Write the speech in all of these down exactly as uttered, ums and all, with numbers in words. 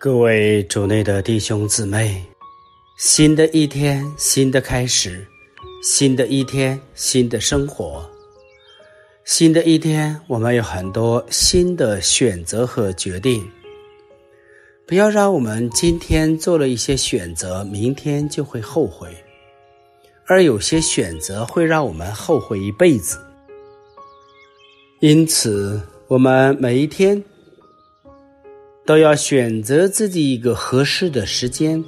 各位主内的弟兄姊妹，新的一天，新的开始，新的一天，新的生活。新的一天，我们有很多新的选择和决定。不要让我们今天做了一些选择，明天就会后悔，而有些选择会让我们后悔一辈子。因此，我们每一天都要选择自己一个合适的时间，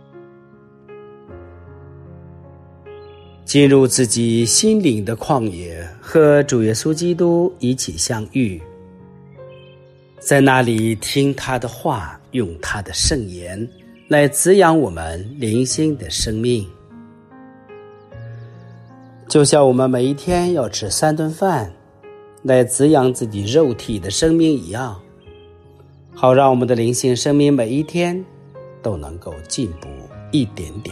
进入自己心灵的旷野，和主耶稣基督一起相遇，在那里听他的话，用他的圣言来滋养我们灵性的生命。就像我们每一天要吃三顿饭来滋养自己肉体的生命一样，好让我们的灵性生命每一天都能够进步一点点。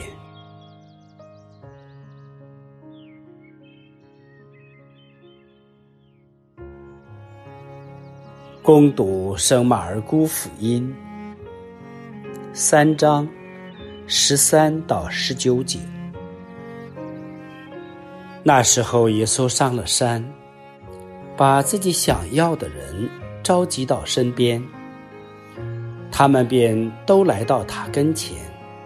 恭读圣马尔谷福音三章十三到十九节。那时候耶稣上了山，把自己想要的人召集到身边，他们便都来到他跟前。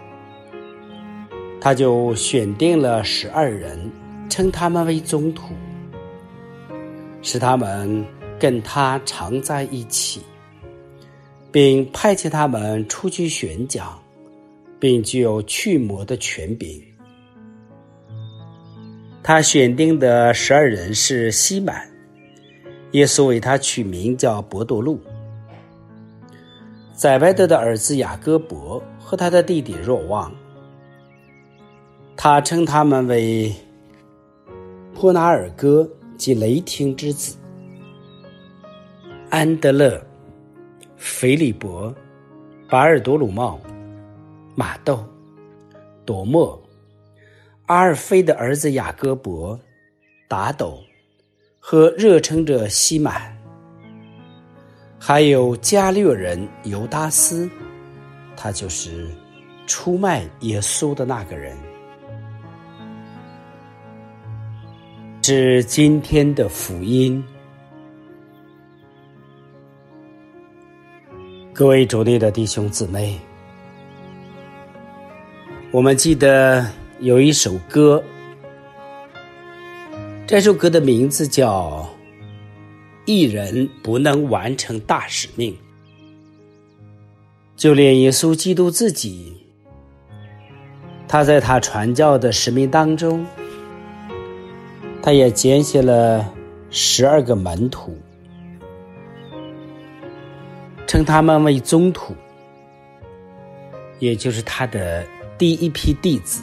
他就选定了十二人，称他们为宗徒，使他们跟他常在一起，并派遣他们出去宣讲，并具有驱魔的权柄。他选定的十二人是西满，耶稣为他取名叫伯多禄，载伯德的儿子雅各伯和他的弟弟若望。他称他们为波拿尔哥及雷霆之子，安德勒、腓利伯、巴尔多鲁茂、马窦、多默、阿尔菲的儿子雅各伯、达斗和热称者西满，还有加略人犹达斯，他就是出卖耶稣的那个人。是今天的福音。各位主内的弟兄姊妹，我们记得有一首歌，这首歌的名字叫一人不能完成大使命。就连耶稣基督自己，他在他传教的使命当中，他也拣选了十二个门徒，称他们为宗徒，也就是他的第一批弟子。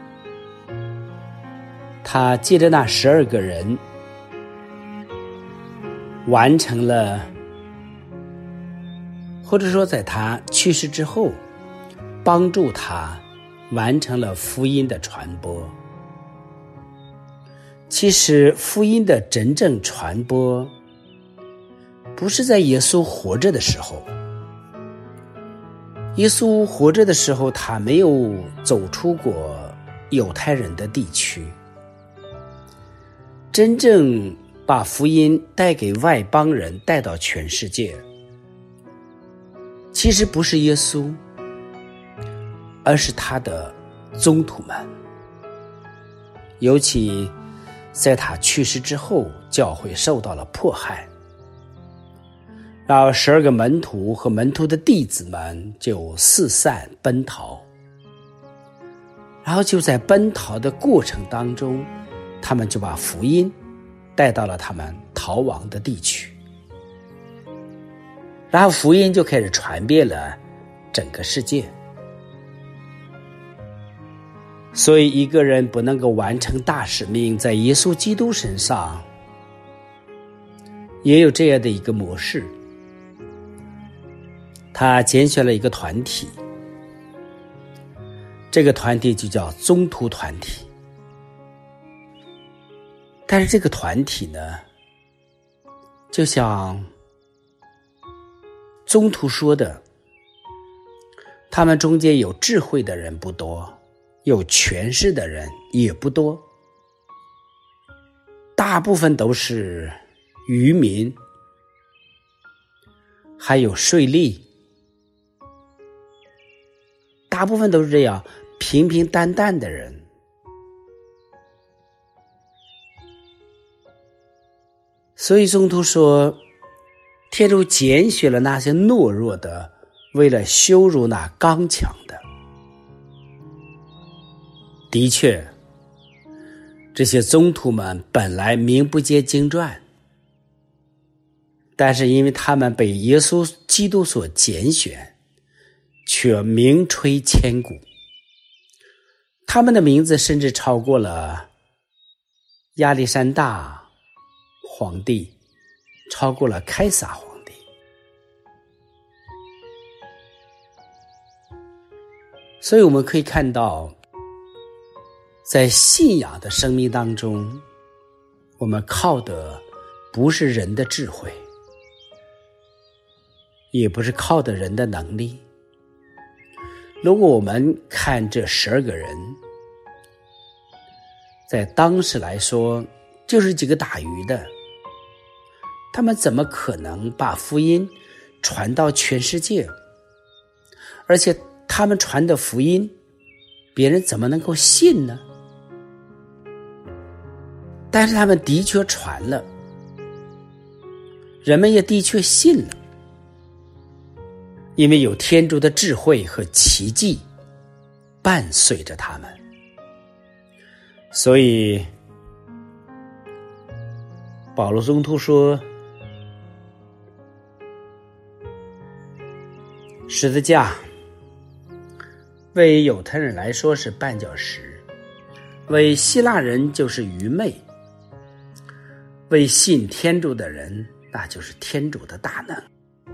他借着那十二个人，完成了，或者说在他去世之后，帮助他完成了福音的传播。其实福音的真正传播不是在耶稣活着的时候。耶稣活着的时候，他没有走出过犹太人的地区。真正把福音带给外邦人，带到全世界，其实不是耶稣，而是他的宗徒们。尤其在他去世之后，教会受到了迫害，然后十二个门徒和门徒的弟子们就四散奔逃，然后就在奔逃的过程当中，他们就把福音带到了他们逃亡的地区，然后福音就开始传遍了整个世界。所以一个人不能够完成大使命，在耶稣基督身上也有这样的一个模式。他拣选了一个团体，这个团体就叫宗徒团体。但是这个团体呢，就像宗徒说的， 他们中间有智慧的人不多，有权势的人也不多，大部分都是渔民，还有税吏，大部分都是这样平平淡淡的人。所以宗徒说，天主拣选了那些懦弱的，为了羞辱那刚强的。的确，这些宗徒们本来名不见经传，但是因为他们被耶稣基督所拣选，却名垂千古。他们的名字甚至超过了亚历山大皇帝，超过了凯撒皇帝。所以我们可以看到，在信仰的生命当中，我们靠的不是人的智慧，也不是靠的人的能力。如果我们看这十二个人，在当时来说就是几个打鱼的，他们怎么可能把福音传到全世界？而且他们传的福音，别人怎么能够信呢？但是他们的确传了，人们也的确信了，因为有天主的智慧和奇迹伴随着他们。所以保罗宗徒说，十字架为犹太人来说是绊脚石，为希腊人就是愚昧，为信天主的人那就是天主的大能。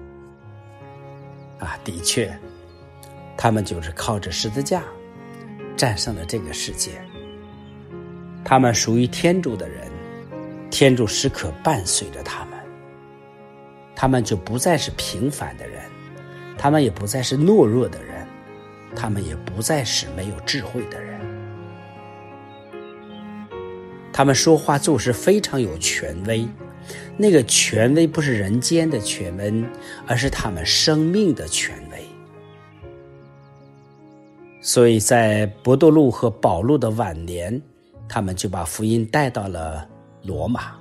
啊，的确，他们就是靠着十字架战胜了这个世界。他们属于天主的人，天主时刻伴随着他们，他们就不再是平凡的人，他们也不再是懦弱的人，他们也不再是没有智慧的人。他们说话做事非常有权威，那个权威不是人间的权威，而是他们生命的权威。所以在伯多禄和保禄的晚年，他们就把福音带到了罗马。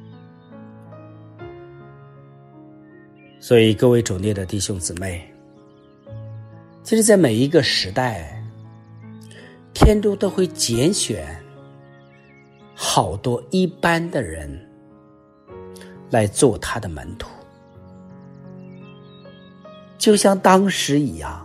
所以各位主内的弟兄姊妹，其实在每一个时代，天主都会拣选好多一般的人来做他的门徒，就像当时一样。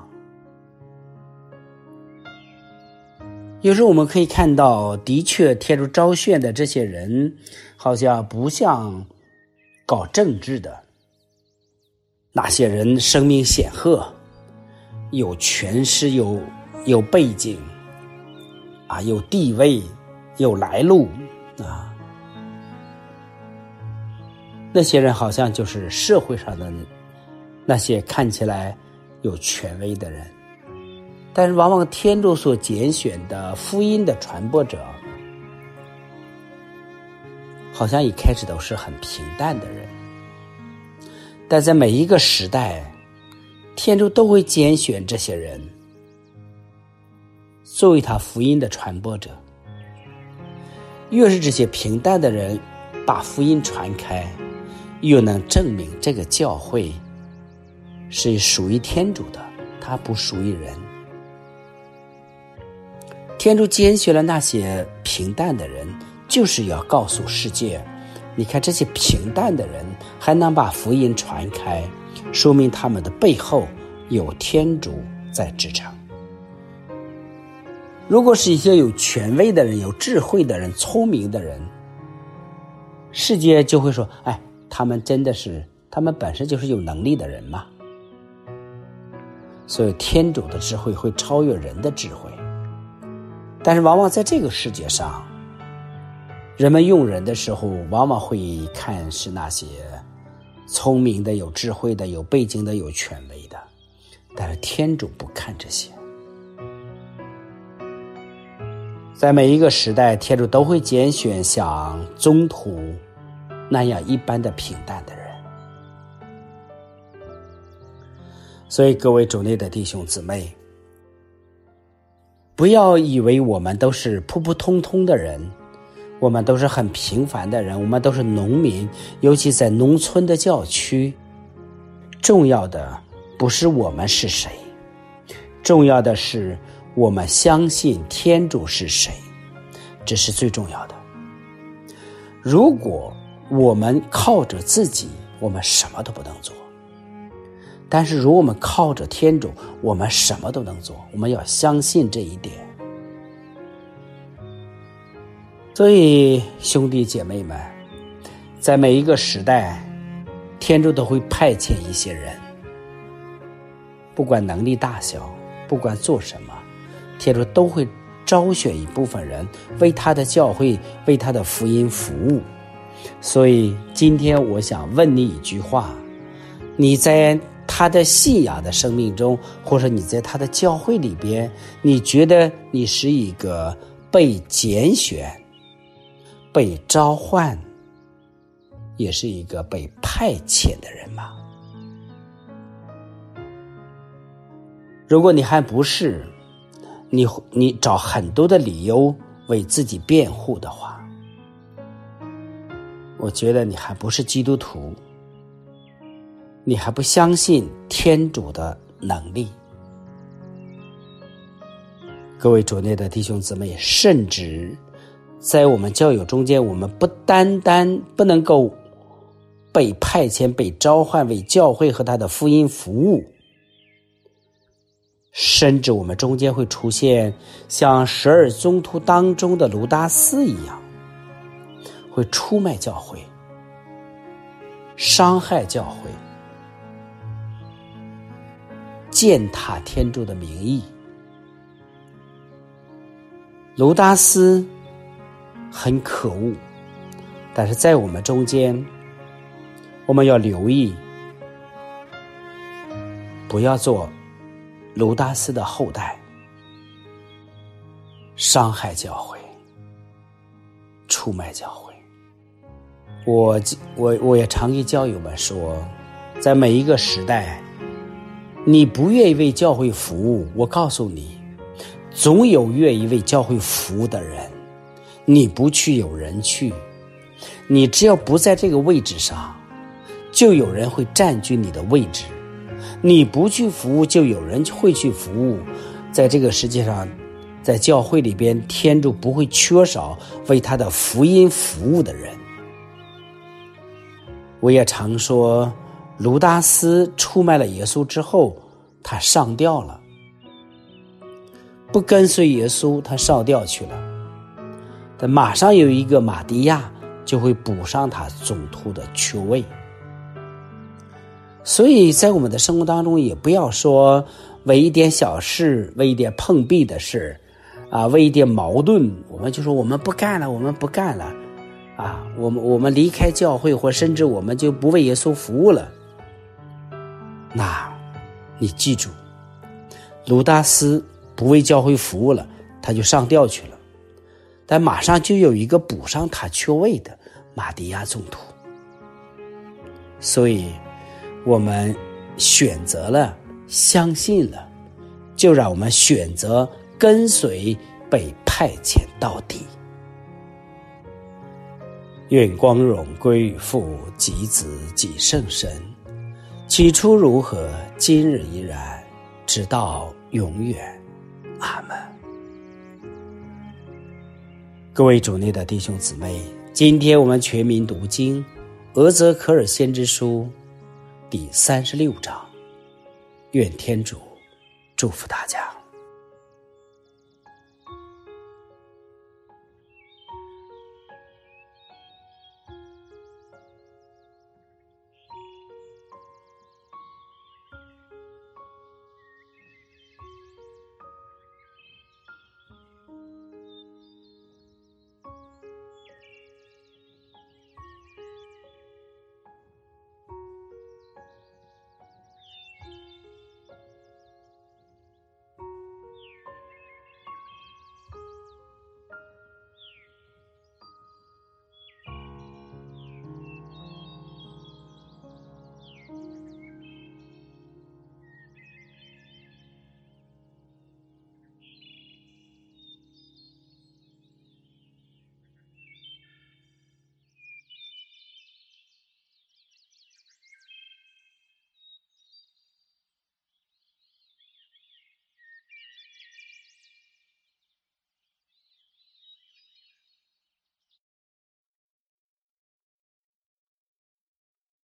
有时候我们可以看到，的确天主招选的这些人好像不像搞政治的那些人，声名显赫，有权势，有有背景啊，有地位，有来路啊。那些人好像就是社会上的那些看起来有权威的人，但是往往天主所拣选的福音的传播者，好像一开始都是很平淡的人，但在每一个时代，天主都会拣选这些人作为他福音的传播者。越是这些平淡的人把福音传开，越能证明这个教会是属于天主的，它不属于人。天主拣选了那些平淡的人，就是要告诉世界，你看这些平淡的人还能把福音传开，说明他们的背后有天主在支撑。如果是一些有权威的人，有智慧的人，聪明的人，世界就会说，哎，他们真的是，他们本身就是有能力的人嘛。所以天主的智慧会超越人的智慧。但是往往在这个世界上，人们用人的时候往往会看是那些聪明的、有智慧的、有背景的、有权威的， 但是天主不看这些。在每一个时代，天主都会拣选像宗徒那样一般的平淡的人。所以各位主内的弟兄姊妹，不要以为我们都是普普通通的人，我们都是很平凡的人，我们都是农民，尤其在农村的教区，重要的不是我们是谁，重要的是我们相信天主是谁，这是最重要的。如果我们靠着自己，我们什么都不能做，但是如果我们靠着天主，我们什么都能做，我们要相信这一点。所以兄弟姐妹们，在每一个时代，天主都会派遣一些人，不管能力大小，不管做什么，天主都会招选一部分人为他的教会，为他的福音服务。所以今天我想问你一句话，你在他的信仰的生命中，或者你在他的教会里边，你觉得你是一个被拣选、被召唤，也是一个被派遣的人吗？如果你还不是，你你找很多的理由为自己辩护的话，我觉得你还不是基督徒，你还不相信天主的能力。各位主内的弟兄姊妹，甚至在我们教友中间，我们不单单不能够被派遣、被召唤为教会和他的福音服务，甚至我们中间会出现像十二宗徒当中的卢达斯一样，会出卖教会，伤害教会，践踏天主的名义。卢达斯很可恶，但是在我们中间，我们要留意，不要做卢达斯的后代，伤害教会，出卖教会。我我我也常给教友们说，在每一个时代，你不愿意为教会服务，我告诉你，总有愿意为教会服务的人。你不去，有人去。你只要不在这个位置上，就有人会占据你的位置。你不去服务，就有人会去服务。在这个世界上，在教会里边，天主不会缺少为他的福音服务的人。我也常说，卢达斯出卖了耶稣之后，他上吊了，不跟随耶稣，他上吊去了。但马上有一个马迪亚就会补上他宗徒的缺位。所以在我们的生活当中，也不要说为一点小事，为一点碰壁的事啊，为一点矛盾，我们就说我们不干了，我们不干了啊，我们我们离开教会，或甚至我们就不为耶稣服务了。那你记住，卢达斯不为教会服务了，他就上吊去了，但马上就有一个补上他缺位的马迪亚宗徒。所以我们选择了，相信了，就让我们选择跟随，被派遣到底。愿光荣归于父及子及圣神，起初如何，今日依然，直到永远。阿们。各位主内的弟兄姊妹，今天我们全民读经俄泽科尔先知书第三十六章，愿天主祝福大家。